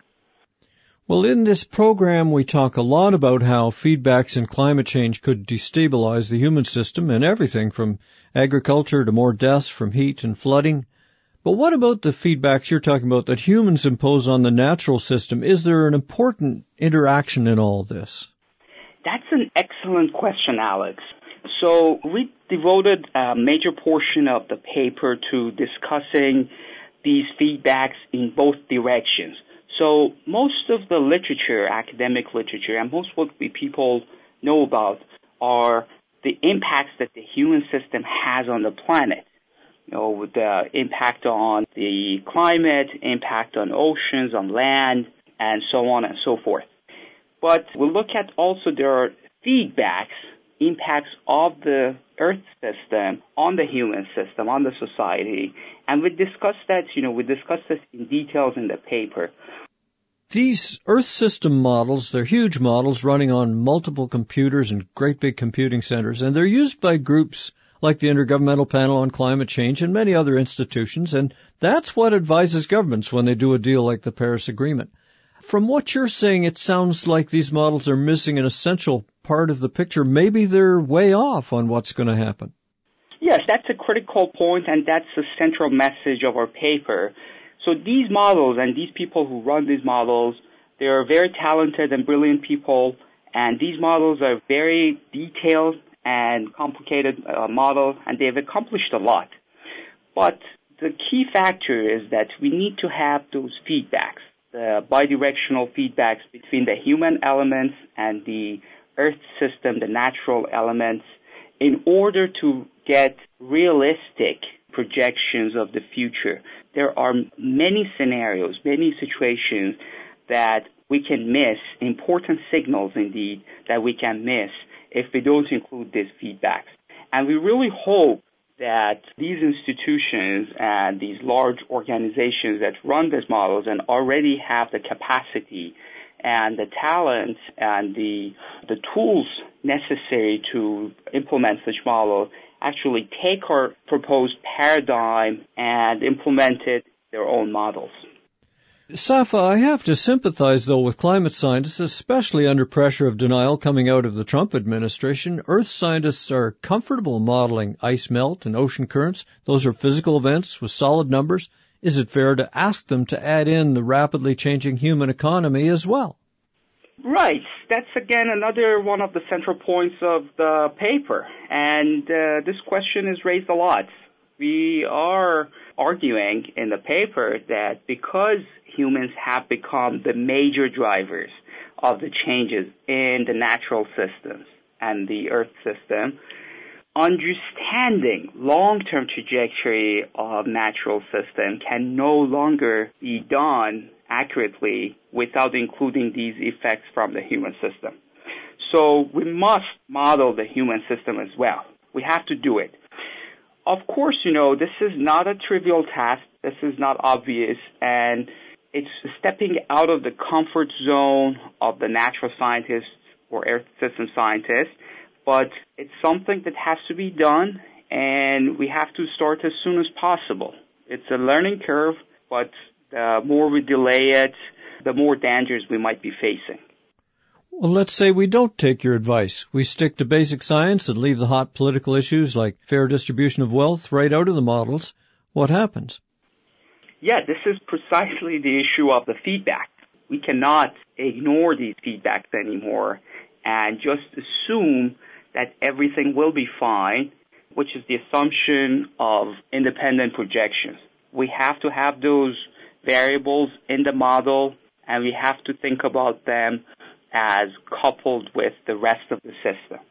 Well, in this program, we talk a lot about how feedbacks in climate change could destabilize the human system and everything from agriculture to more deaths from heat and flooding. But what about the feedbacks you're talking about that humans impose on the natural system? Is there an important interaction in all this? That's an excellent question, Alex. So we devoted a major portion of the paper to discussing these feedbacks in both directions. So most of the literature, academic literature, and most what people know about are the impacts that the human system has on the planet. With the impact on the climate, impact on oceans, on land, and so on and so forth. But we look at also there are feedbacks, impacts of the Earth system on the human system, on the society, and we discussed that, we discussed this in details in the paper. These Earth system models, they're huge models running on multiple computers and great big computing centers, and they're used by groups like the Intergovernmental Panel on Climate Change and many other institutions, and that's what advises governments when they do a deal like the Paris Agreement. From what you're saying, it sounds like these models are missing an essential part of the picture. Maybe they're way off on what's going to happen. Yes, that's a critical point, and that's the central message of our paper. So these models and these people who run these models, they are very talented and brilliant people, and these models are very detailed and complicated model, and they've accomplished a lot. But the key factor is that we need to have those feedbacks, the bidirectional feedbacks between the human elements and the Earth system, the natural elements, in order to get realistic projections of the future. There are many scenarios, many situations that we can miss, important signals indeed, that we can miss if we don't include these feedbacks. And we really hope that these institutions and these large organizations that run these models and already have the capacity and the talent and the tools necessary to implement such models actually take our proposed paradigm and implement it their own models. Safa, I have to sympathize, though, with climate scientists, especially under pressure of denial coming out of the Trump administration. Earth scientists are comfortable modeling ice melt and ocean currents. Those are physical events with solid numbers. Is it fair to ask them to add in the rapidly changing human economy as well? Right. That's, again, another one of the central points of the paper. And this question is raised a lot. We are arguing in the paper that because humans have become the major drivers of the changes in the natural systems and the Earth system, understanding long-term trajectory of natural system can no longer be done accurately without including these effects from the human system. So we must model the human system as well. We have to do it. Of course, this is not a trivial task. This is not obvious, and it's stepping out of the comfort zone of the natural scientists or Earth system scientists, but it's something that has to be done, and we have to start as soon as possible. It's a learning curve, but the more we delay it, the more dangers we might be facing. Well, let's say we don't take your advice. We stick to basic science and leave the hot political issues like fair distribution of wealth right out of the models. What happens? Yeah, this is precisely the issue of the feedback. We cannot ignore these feedbacks anymore and just assume that everything will be fine, which is the assumption of independent projections. We have to have those variables in the model, and we have to think about them as coupled with the rest of the system.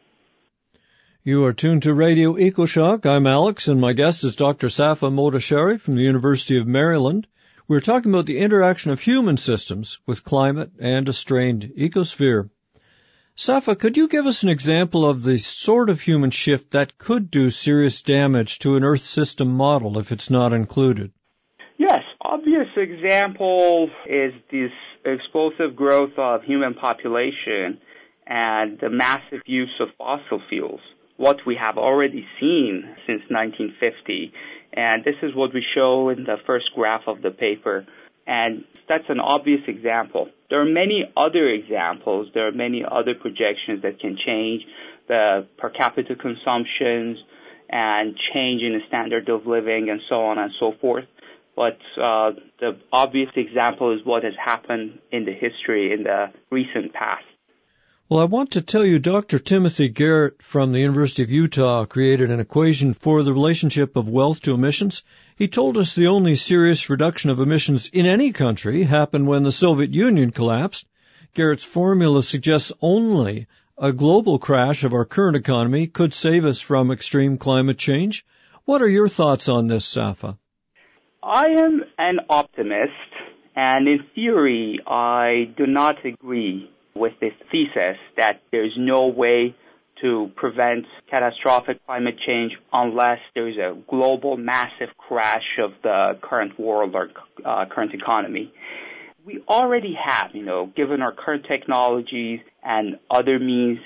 You are tuned to Radio EcoShock. I'm Alex, and my guest is Dr. Safa Mohtashari from the University of Maryland. We're talking about the interaction of human systems with climate and a strained ecosphere. Safa, could you give us an example of the sort of human shift that could do serious damage to an Earth system model if it's not included? Yes, obvious example is this explosive growth of human population and the massive use of fossil fuels, what we have already seen since 1950. And this is what we show in the first graph of the paper. And that's an obvious example. There are many other examples. There are many other projections that can change the per capita consumptions and change in the standard of living and so on and so forth. But the obvious example is what has happened in the history in the recent past. Well, I want to tell you Dr. Timothy Garrett from the University of Utah created an equation for the relationship of wealth to emissions. He told us the only serious reduction of emissions in any country happened when the Soviet Union collapsed. Garrett's formula suggests only a global crash of our current economy could save us from extreme climate change. What are your thoughts on this, Safa? I am an optimist, and in theory, I do not agree with this thesis that there's no way to prevent catastrophic climate change unless there's a global massive crash of the current world or current economy. We already have, given our current technologies and other means,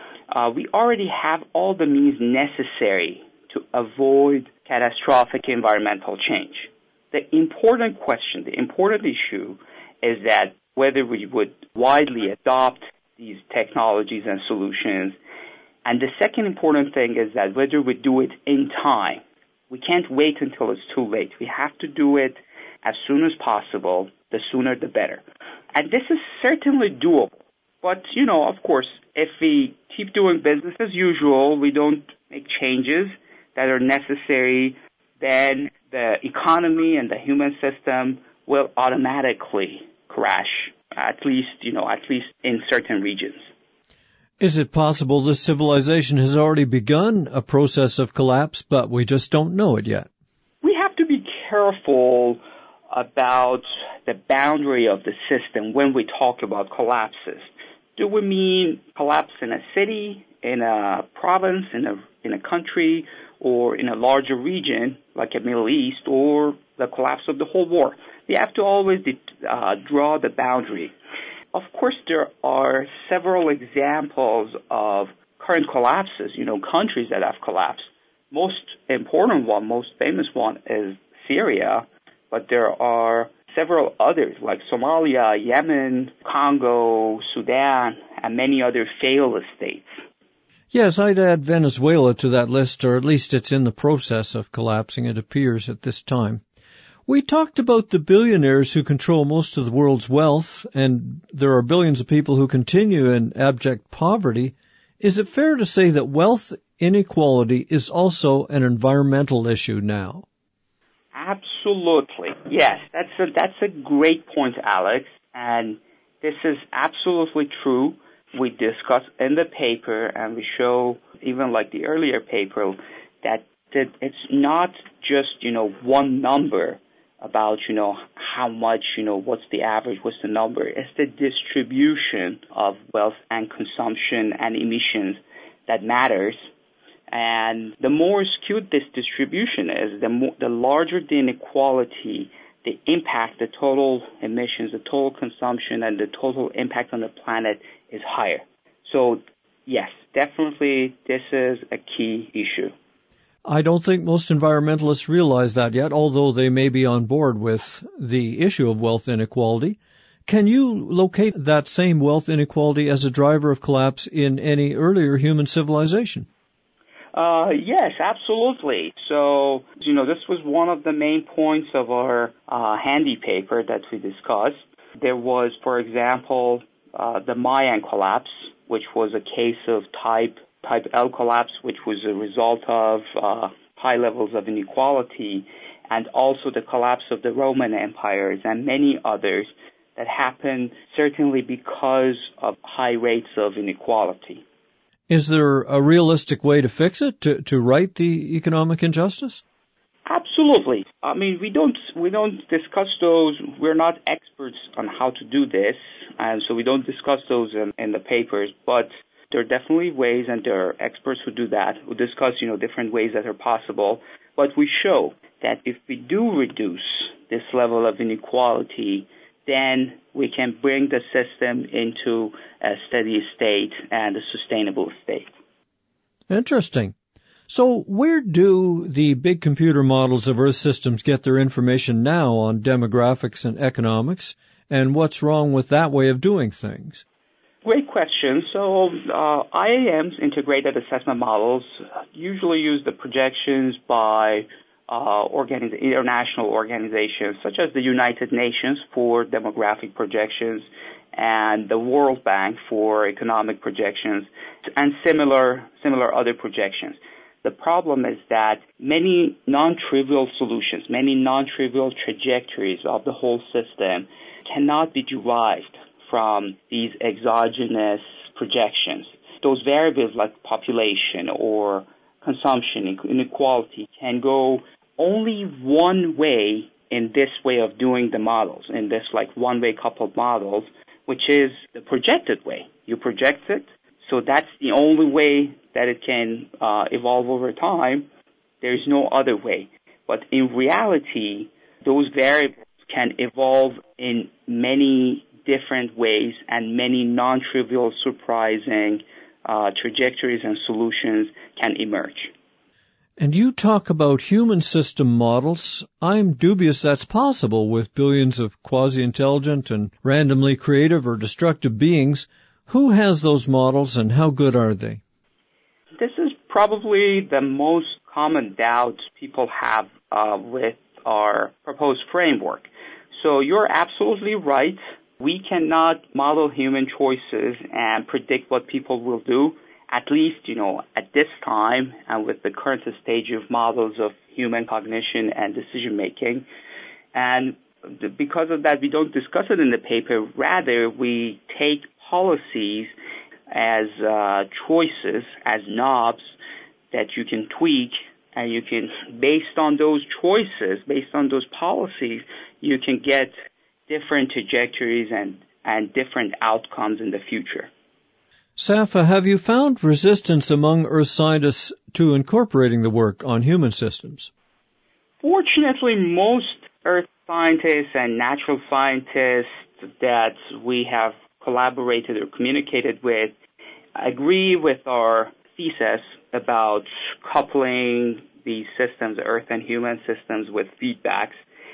we already have all the means necessary to avoid catastrophic environmental change. The important question, the important issue is that whether we would widely adopt these technologies and solutions. And the second important thing is that whether we do it in time. We can't wait until it's too late. We have to do it as soon as possible. The sooner the better. And this is certainly doable. But, of course, if we keep doing business as usual, we don't make changes that are necessary, then the economy and the human system will automatically crash, at least in certain regions. Is it possible this civilization has already begun a process of collapse, but we just don't know it yet? We have to be careful about the boundary of the system when we talk about collapses. Do we mean collapse in a city, in a province, in a country, or in a larger region like a Middle East, or the collapse of the whole world? We have to always draw the boundary. Of course, there are several examples of current collapses, countries that have collapsed. Most important one, most famous one is Syria, but there are several others like Somalia, Yemen, Congo, Sudan, and many other failed states. Yes, I'd add Venezuela to that list, or at least it's in the process of collapsing, it appears, at this time. We talked about the billionaires who control most of the world's wealth, and there are billions of people who continue in abject poverty. Is it fair to say that wealth inequality is also an environmental issue now? Absolutely. Yes, that's a great point, Alex, and this is absolutely true. We discuss in the paper, and we show, even like the earlier paper, that it's not just, one number about, how much, what's the average, what's the number. It's the distribution of wealth and consumption and emissions that matters. And the more skewed this distribution is, the larger the inequality, the impact, the total emissions, the total consumption, and the total impact on the planet is higher. So, yes, definitely this is a key issue. I don't think most environmentalists realize that yet, although they may be on board with the issue of wealth inequality. Can you locate that same wealth inequality as a driver of collapse in any earlier human civilization? Yes, absolutely. So, this was one of the main points of our handy paper that we discussed. There was, for example, the Mayan collapse, which was a case of type L collapse, which was a result of high levels of inequality, and also the collapse of the Roman empires and many others that happened certainly because of high rates of inequality. Is there a realistic way to fix it, to right the economic injustice? Absolutely. I mean, we don't discuss those. We're not experts on how to do this, and so we don't discuss those in the papers. But there are definitely ways, and there are experts who do that, who discuss, different ways that are possible. But we show that if we do reduce this level of inequality, then we can bring the system into a steady state and a sustainable state. Interesting. So where do the big computer models of Earth systems get their information now on demographics and economics, and what's wrong with that way of doing things? Great question. So IAM's integrated assessment models usually use the projections by international organizations such as the United Nations for demographic projections and the World Bank for economic projections and similar other projections. The problem is that many non-trivial solutions, many non-trivial trajectories of the whole system cannot be derived from these exogenous projections. Those variables like population or consumption, inequality can go only one way in this way of doing the models, in this like one-way coupled models, which is the projected way. You project it, so that's the only way that it can evolve over time. There's no other way. But in reality, those variables can evolve in many different ways, and many non-trivial, surprising trajectories and solutions can emerge. And you talk about human system models. I'm dubious that's possible with billions of quasi-intelligent and randomly creative or destructive beings. Who has those models, and how good are they? This is probably the most common doubt people have with our proposed framework. So you're absolutely right. We cannot model human choices and predict what people will do, at least, at this time and with the current stage of models of human cognition and decision-making. And because of that, we don't discuss it in the paper. Rather, we take policies as choices, as knobs that you can tweak, and you can, based on those choices, based on those policies, you can get different trajectories and different outcomes in the future. Safa, have you found resistance among Earth scientists to incorporating the work on human systems? Fortunately, most Earth scientists and natural scientists that we have collaborated or communicated with agree with our thesis about coupling these systems, Earth and human systems, with feedbacks.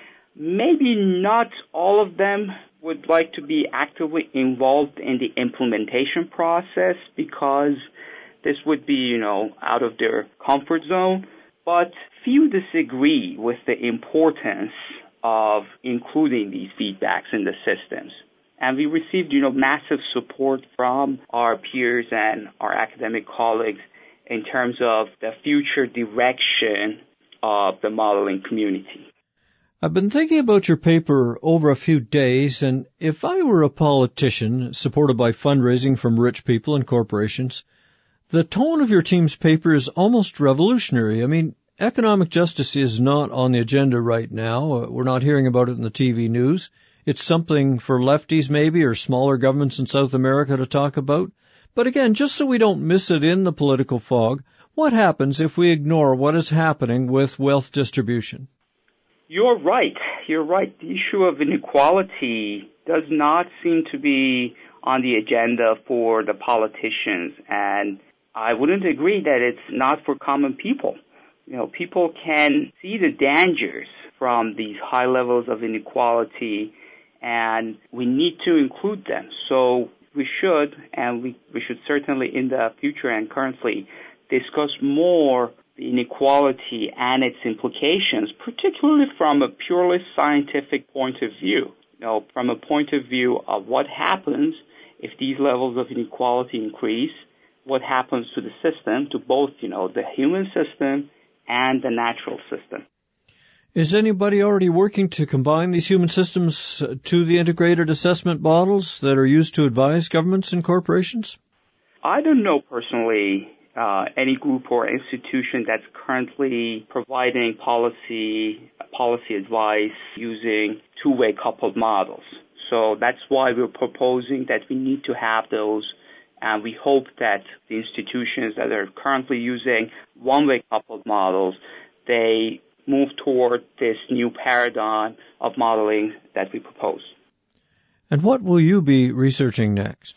Maybe not all of them would like to be actively involved in the implementation process because this would be, out of their comfort zone. But few disagree with the importance of including these feedbacks in the systems. And we received, massive support from our peers and our academic colleagues in terms of the future direction of the modeling community. I've been thinking about your paper over a few days, and if I were a politician supported by fundraising from rich people and corporations, the tone of your team's paper is almost revolutionary. I mean, economic justice is not on the agenda right now. We're not hearing about it in the TV news. It's something for lefties maybe or smaller governments in South America to talk about. But again, just so we don't miss it in the political fog, what happens if we ignore what is happening with wealth distribution? You're right. The issue of inequality does not seem to be on the agenda for the politicians, and I wouldn't agree that it's not for common people. People can see the dangers from these high levels of inequality, and we need to include them. So we should, and we should certainly in the future and currently discuss more the inequality and its implications, particularly from a purely scientific point of view. From a point of view of what happens if these levels of inequality increase, what happens to the system, to both, the human system and the natural system. Is anybody already working to combine these human systems to the integrated assessment models that are used to advise governments and corporations? I don't know personally any group or institution that's currently providing policy advice using two-way coupled models. So that's why we're proposing that we need to have those, and we hope that the institutions that are currently using one-way coupled models, they move toward this new paradigm of modeling that we propose. And what will you be researching next?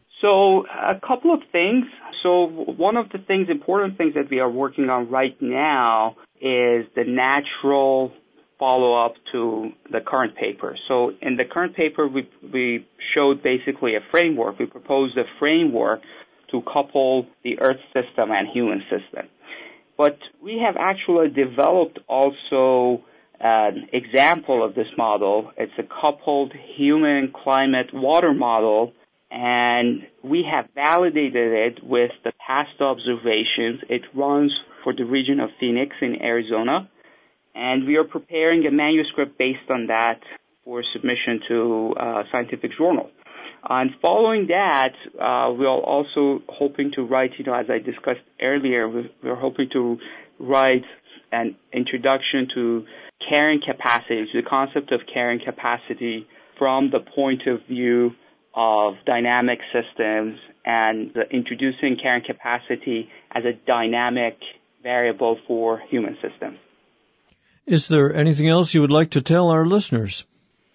So a couple of things. So one of the important things that we are working on right now is the natural follow-up to the current paper. So in the current paper, we showed basically a framework. We proposed a framework to couple the Earth system and human system. But we have actually developed also an example of this model. It's a coupled human climate water model, and we have validated it with the past observations. It runs for the region of Phoenix in Arizona, and we are preparing a manuscript based on that for submission to a scientific journal. And following that, we are also hoping to write, as I discussed earlier, we're hoping to write an introduction to carrying capacity, to the concept of carrying capacity from the point of view of dynamic systems and introducing carrying capacity as a dynamic variable for human systems. Is there anything else you would like to tell our listeners?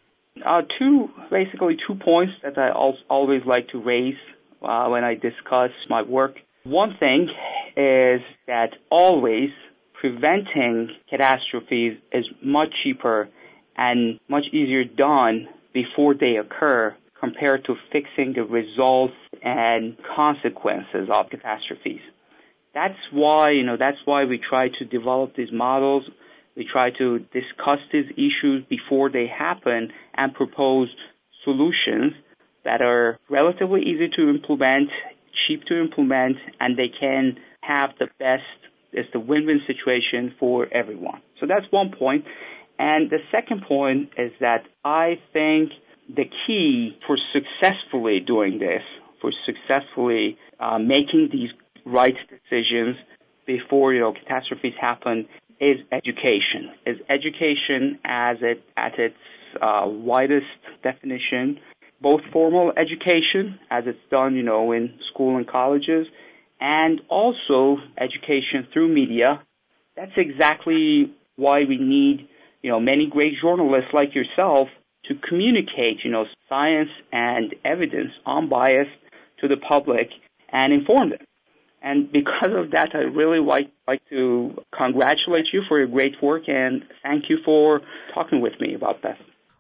Two points that I always like to raise when I discuss my work. One thing is that always preventing catastrophes is much cheaper and much easier done before they occur compared to fixing the results and consequences of catastrophes. That's why we try to develop these models. We try to discuss these issues before they happen and propose solutions that are relatively easy to implement, cheap to implement, and they can have it's the win-win situation for everyone. So that's one point. And the second point is that I think the key for successfully doing this, for successfully making these right decisions before catastrophes happen, is education. Is education at its widest definition, both formal education, as it's done, in school and colleges, and also education through media. That's exactly why we need, many great journalists like yourself to communicate, science and evidence unbiased to the public and inform them. And because of that, I really like to congratulate you for your great work and thank you for talking with me about that.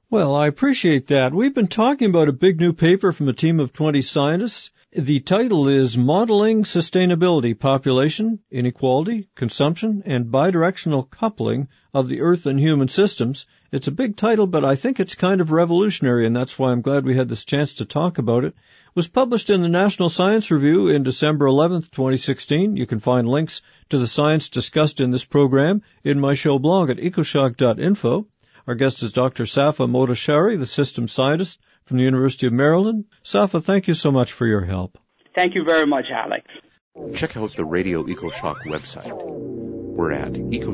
Well, I appreciate that. We've been talking about a big new paper from a team of 20 scientists. The title is Modeling Sustainability, Population, Inequality, Consumption, and Bidirectional Coupling of the Earth and Human Systems. It's a big title, but I think it's kind of revolutionary, and that's why I'm glad we had this chance to talk about it. It was published in the National Science Review in December 11th, 2016. You can find links to the science discussed in this program in my show blog at ecoshock.info. Our guest is Dr. Safa Motashari, the systems scientist from the University of Maryland. Safa, thank you so much for your help. Thank you very much, Alex. Check out the Radio EcoShock website. We're at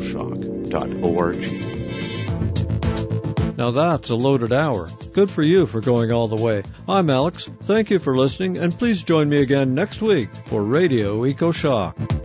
ecoshock.org. Now that's a loaded hour. Good for you for going all the way. I'm Alex. Thank you for listening, and please join me again next week for Radio EcoShock.